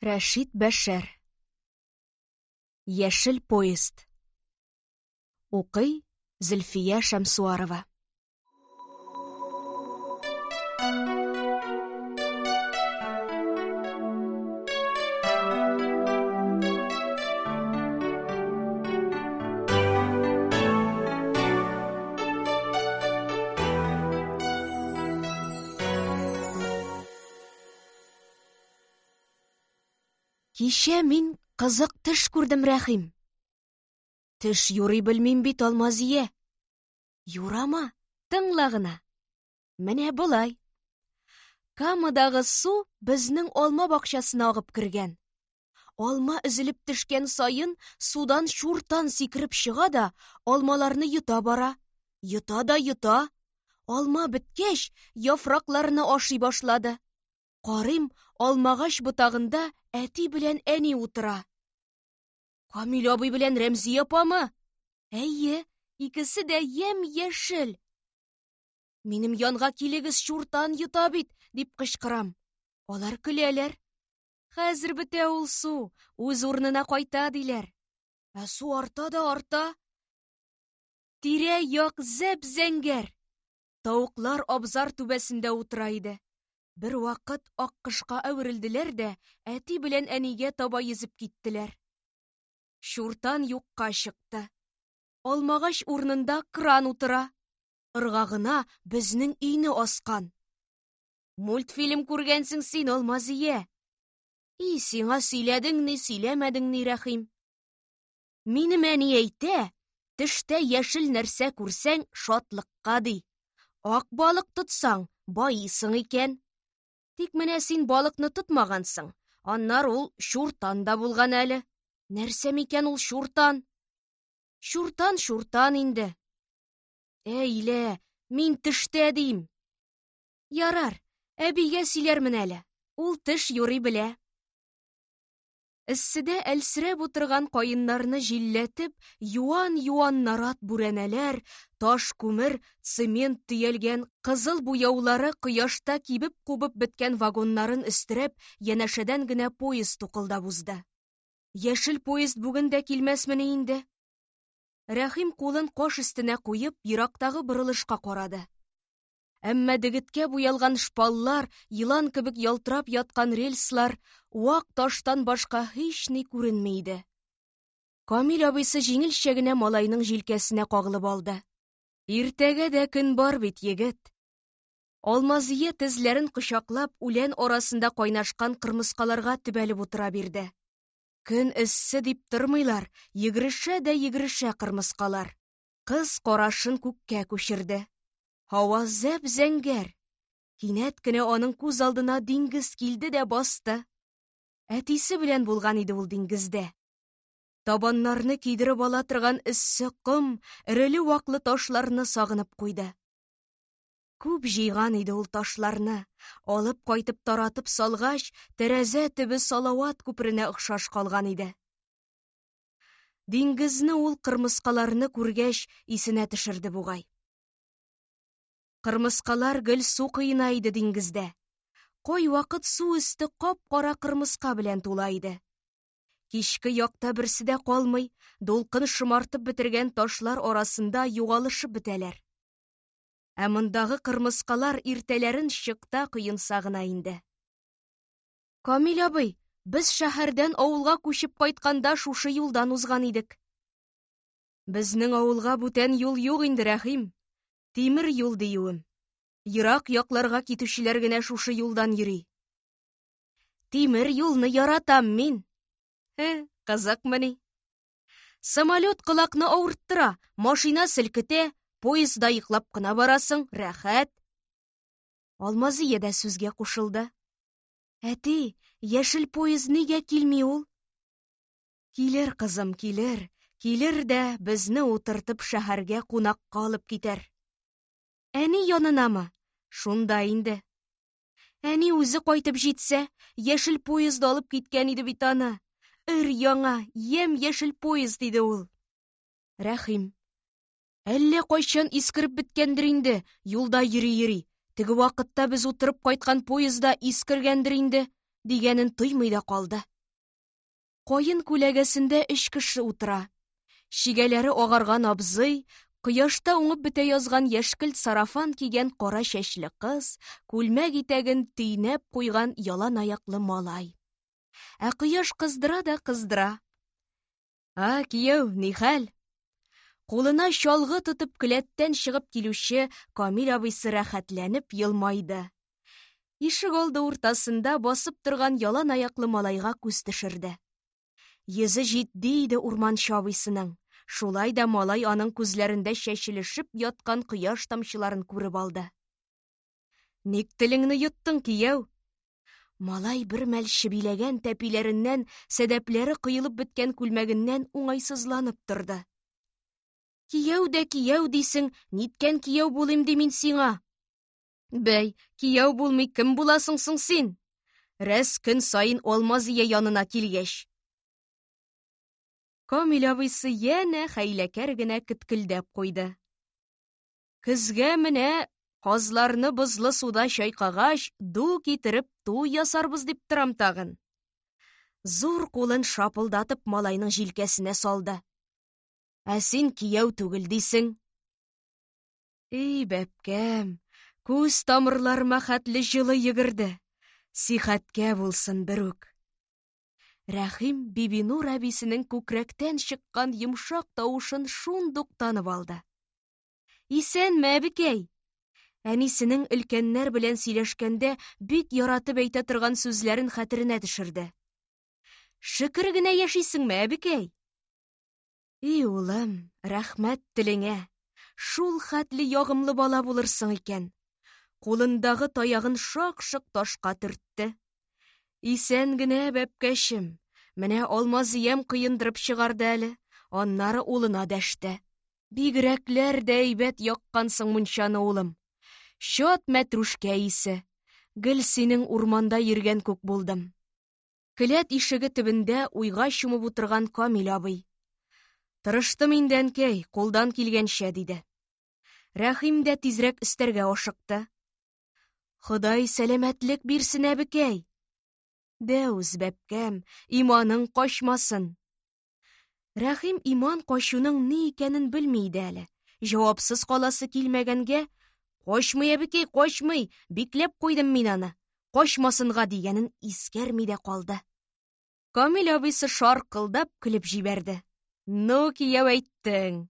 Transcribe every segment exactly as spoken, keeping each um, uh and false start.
Рәшит Бәшәр. Яшел поезд. Укый Зөлфия Шәмсуарова. Кичә мин кызык төш күрдем, Рәхим. Төш юрый белмим бит, Алмазия. Юрама, тыңла гына. Менә булай. Камадагы су безнең алма бакчасына агып кергән. Алма өзелеп төшкән сайын судан шуртан сикереп чыга да, алмаларны йота бара. Йота да йота. Алма беткәч, яфракларны ашый башлады. Карыйм, алмагач ботагында әти белән әни утыра. Камил абый белән Рәмзия апамы? Әйе, икесе дә ям-яшел. Минем янга килегез, шуртан йота бит, дип кычкырам. Алар көләләр. Хәзер бетә ул су, үз урынына кайта диләр. Ә су арта да арта. Тирә-як зәп-зәңгәр. Тавыклар абзар түбәсендә утыра иде. Бер вакыт аккышка әверелделәр дә, әти белән әнигә таба йөзеп киттеләр. Шуртан юкка чыкты. Алмагач урынында кран утыра. Ыргагына безнең өйне аскан. Мультфильм күргәнсең син, Алмазия. И, сиңа сөйләдеңни, сөйләмәдеңни, Рәхим. Минем әни әйтә, төштә яшел нәрсә күрсәң, шатлыкка ди. Ак балык тотсаң, байысың икән. Тик менә син балыкны тотмагансың. Аннар ул шуртан да булган әле. Нәрсә микән ул шуртан? Шуртан, шуртан инде. Әйлә, мин төштә дим. Ярар, әбигә сөйләрмен әле. Ул төш юрый белә. Эсседә әлсерәп утырган каеннарны җилләтеп, юан-юан нарат бүрәнәләр, таш күмер, цемент төялгән, кызыл буяулары кояшта кибеп кубып беткән вагоннарын өстерәп, янәшәдән генә поезд тукылдап узды. Яшел поезд бүген дә килмәсмени инде? Рәхим кулын каш өстенә куеп, ерактагы борылышка карады. Әммә дегеткә буялган шпаллар, йылан кебек ялтырап яткан рельслар, вак таштан башка һич ни күренми иде. Камил абыйсы җиңелчә генә малайның җилкәсенә кагылып алды. Иртәгә дә көн бар бит, егет. Алмазия тезләрен кочаклап, үлән арасында кайнашкан кырмыскаларга төбәлеп утыра бирде. Көн эссе дип тормыйлар, йөгерешә дә йөгерешә кырмыскалар. Кыз карашын күккә күчерде. Һава зәп-зәңгәр. Кинәт кенә аның күз алдына диңгез килде дә басты. Әтисе белән булган иде ул диңгездә. Табаннарны кидереп ала торган эссе ком, эреле-ваклы ташларны сагынып куйды. Күп җыйган иде ул ташларны. Алып кайтып таратып салгач, тәрәзә төбе Салават күперенә охшаш калган иде. Диңгезне ул кырмыскаларны күргәч исенә төшерде бугай. Кырмыскалар гел су кыена иде диңгездә. Кай вакыт су өсте кап-кара кырмыска белән тула иде. Кичке якта берсе дә калмый, дулкын шымартып бетергән ташлар арасында югалышып бетәләр. Ә мондагы кырмыскалар иртәләрен чыкта кыенса гына инде. Камил абый, без шәһәрдән авылга күчеп кайтканда шушы юлдан узган идек. Безнең авылга бүтән юл юк инде, Рәхим. Тимер юл диюем. Ерак якларга китүчеләр генә шушы юлдан йөри. Тимер юлны яратам мин. Хе, кызыкмыни? Самолет кылакны авырттыра, машина селкетә, поездда йоклап кына барасың, рәхәт. Алмазия дә сүзгә кушылды. Әти, яшел поезд нигә килми ул? Килер, кызым, килер. Килер дә безне утыртып шәһәргә кунакка алып китәр. Әни янынамы? Шунда инде. Әни үзе кайтып җитсә, яшел поезд алып киткән иде бит аны. Өр яңа, ям яшел поезд иде ул. Рәхим. Әллә кайчан искереп биткәндер инде, юлда йөри-йөри. Теге вакытта без утырып кайткан поездда искергәндер инде, дигәнен тоймый да калды. Кайын күләгәсендә өч кеше утыра. Шигәләре агарган абзый, кояшта уңып бетә язган яшькелт сарафан кигән кара чәчле кыз, күлмәк итәген төйнәп куйган ялан аяклы малай. Ә кояш кыздыра да кыздыра. А, кияү, ни хәл? Кулына чалгы тотып келәттән чыгып килүче Камил абыйсы рәхәтләнеп елмайды. Ишек алды уртасында басып торган ялан аяклы малайга күз төшерде. Йөзе җитди иде урманчы абыйсының. Шулай да малай аның күзләрендә чәчелешеп яткан кояш тамчыларын күреп алды. Ник телеңне йоттың, кияү? Малай бер мәл чебиләгән тәпиләреннән, сәдәпләре кыелып беткән күлмәгеннән уңайсызланып торды. Кияү дә кияү дисең, ниткән кияү булыйм ди мин сиңа? Бәй, кияү булмый кем буласың соң син? Рәс көн сайын Алмазия янына килгәч. Камил абыйсы янә хәйләкәр генә көткелдәп куйды. Көзгә менә казларны бозлы суда чайкагач, ду китереп туй ясарбыз дип торам тагын. Зур кулын шапылдатып малайның җилкәсенә салды. Ә син кияү түгел дисең. Эй, бәпкәм, күз тамырларыма хәтле җылы йөгерде. Сихәткә булсын берүк. Рәхим Бибинур әбисенең күкрәктән чыккан йомшак тавышын шундук танып алды. Исәнме, әбекәй? Әнисенең өлкәннәр белән сөйләшкәндә бик яратып әйтә торган сүзләрен хәтеренә төшерде. Шөкер генә яшисеңме, әбекәй? И улым, рәхмәт телеңә. Шул хәтле ягымлы бала булырсың икән. Кулындагы таягын шак-шык ташка төртте. Исән генә, бәпкәшем, менә Алмазиям кыендырып чыгарды әле, аннары улына дәште. Бигрәкләр дә әйбәт яккансың мунчаны, улым. Чат мәтрүшкә исе. Гел синең урманда йөргән күк булдым. Келәт ишеге төбендә уйга чумып утырган Камил абый. Тырыштым инде, әнкәй, кулдан килгәнчә, диде. Рәхим дә тизрәк өстәргә ашыкты. Ходай сәламәтлек бирсен, әбекәй. Дәүз, бәпкәм, иманың качмасын. Рәхим иман качуның ни икәнен белми иде әле. Җавапсыз каласы килмәгәнгә, качмый, әбекәй, качмый, бикләп куйдым мин аны. Качмасынга дигәнен искәрми дә калды. Камил абыйсы шаркылдап көлеп җибәрде. Ну, кияү, әйттең.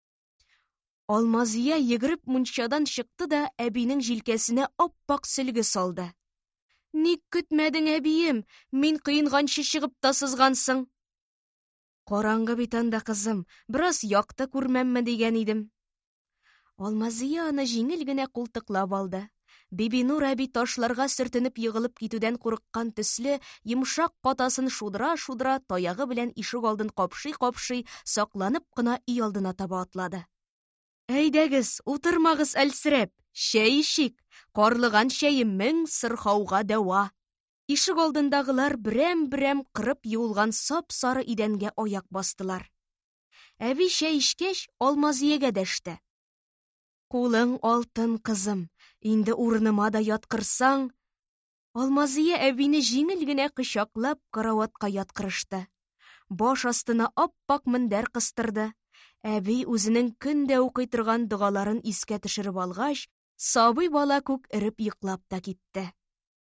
Алмазия йөгереп мунчадан чыкты да әбинең җилкәсенә аппак сөлге салды. Ник көтмәдең, әбием? Мин кыенганчы чыгып та сызгансың. Караңгы бит анда, кызым, бераз якты күрмәмме дигән идем. Алмазия аны җиңел генә култыклап алды. Бибинур әби ташларга сөртенеп йыгылып китүдән курыккан төсле, йомшак катасын шудыра-шудыра таягы белән ишек алдын капшый-капшый, сакланып кына өй алдына таба атлады. Әйдәгез, утырмагыз әлсерәп, чәй ишик, карлыган чәйе мең сырхауга дәва. Ишек алдындагылар берәм-берәм кырып юылган сап-сары идәнгә аяк бастылар. Әби чәй ишкәч, Алмазиягә дәште. Кулың алтын, кызым, инде урыныма да яткырсаң. Алмазия әбине җиңел генә кочаклап караватка яткырышты. Баш астына аппак мендәр кыстырды. Әби үзенең көндә укый торган дугаларын искә төшереп алгач, сабый бала күк эреп йоклап та китте.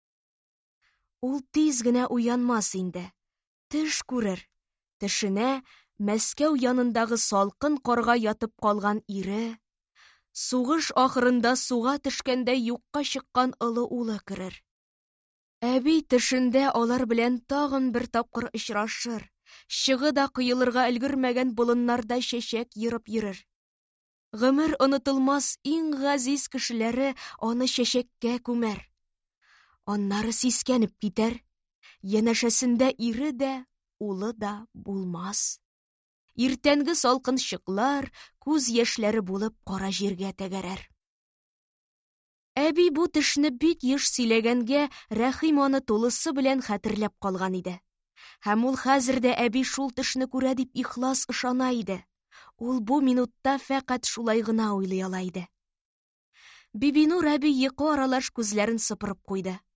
Ул тиз генә уянмас инде. Төш күрер. Төшенә Мәскәү янындагы салкын карга ятып калган ире, сугыш ахырында суга төшкәндә юкка чыккан олы улы керер. Әби төшендә алар белән тагын бер тапкыр очрашыр. Чыгы да кыелырга өлгермәгән болыннарда чәчәк йырып йөрер. Гомер онытылмас иң газиз кешеләре аны чәчәккә күмәр. Аннары сискәнеп китәр. Янәшәсендә ире дә, улы да булмас. Иртәнге салкынчыклар күз яшьләре булып кара җиргә тәгәрәр. Әби бу төшне бик еш сөйләгәнгә, Рәхим аны тулысы белән хәтерләп калган иде. Һәм ул хәзердә әби шул төшне күрә дип ихлас ышана иде. Ул бу минутта фәкать шулай гына уйлый ала иде. Бибинур әби йокы аралаш күзләрен сыпырып куйды.